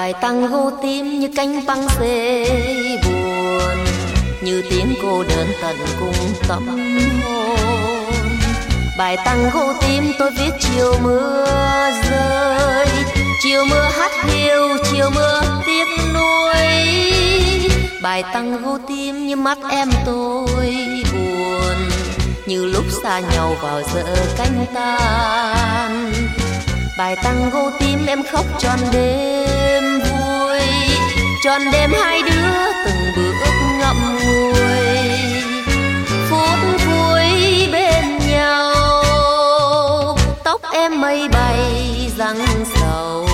Bài tango tim như cánh băng xê buồn, như tiếng cô đơn tận cùng tâm hồn. Bài tango tim tôi viết chiều mưa rơi, chiều mưa hát hiu, chiều mưa tiếc nuối. Bài tango tim như mắt em tôi buồn, như lúc xa nhau vào giờ cánh tan. Bài tango tim em khóc trọn đêm vui, trọn đêm hai đứa từng bước ngậm ngùi. Phút cuối bên nhau, tóc em mây bay răng sầu,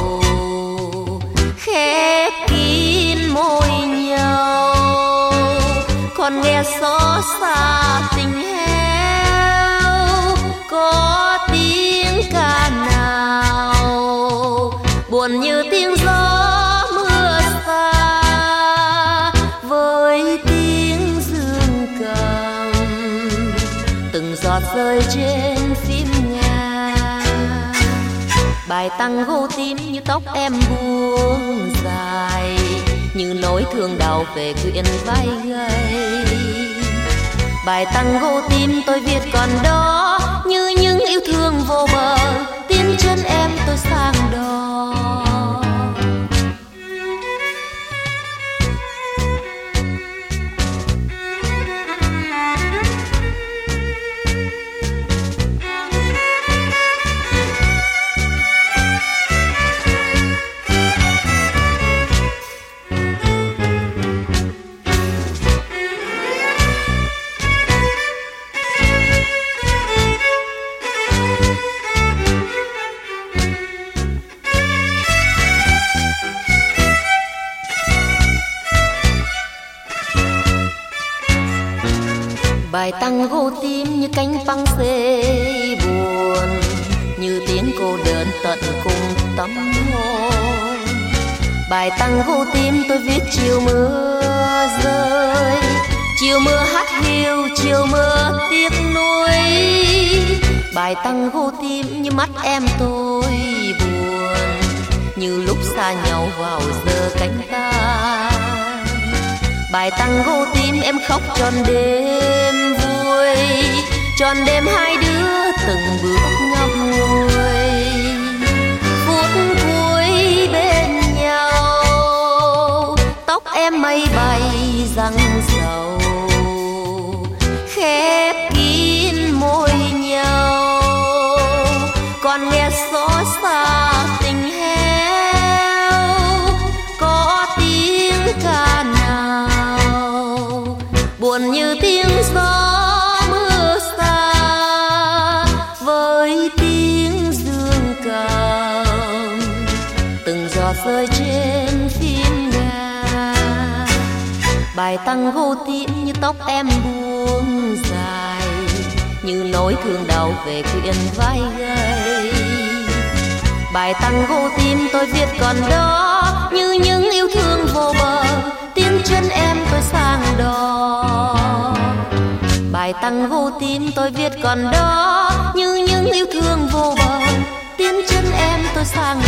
khép kín môi nhau. Còn nghe xót xa tình héo, có tiếng ca nào buồn như tiếng gió mưa xa, với tiếng dương cầm từng giọt rơi trên phím nhà. Bài tango tim như tóc em buông dài, như nỗi thương đau về quyện vai gầy. Bài tango tim tôi viết còn đó, như những yêu thương vô bờ, tiến chân em tôi sang đó. Bài tango tim như cánh băng xê buồn, như tiếng cô đơn tận cùng tâm hồn. Bài tango tim tôi viết chiều mưa rơi, chiều mưa hát hiu, chiều mưa tiếc nuối. Bài tango tim như mắt em tôi buồn, như lúc xa nhau vào giờ cánh tan. Bài tango tim em khóc trọn đêm vui, trọn đêm hai đứa từng bước ngậm ngùi. Phút cuối bên nhau, tóc em mây bay răng sầu, khép kín môi nhau. Còn nghe xót xa tình héo, có tiếng ca nào buồn như tiếng gió mưa xa, với tiếng dương cầm từng giọt rơi trên phím nhà. Bài tango tim như tóc em buông dài, như nỗi thương đau về quyện vai gầy. Bài tango tim tôi viết còn đó, như những yêu thương vô bờ, tiến chân em tôi sang đó. Bài tango tim tôi viết còn đó, như những yêu thương vô bờ, tiến chân em tôi sang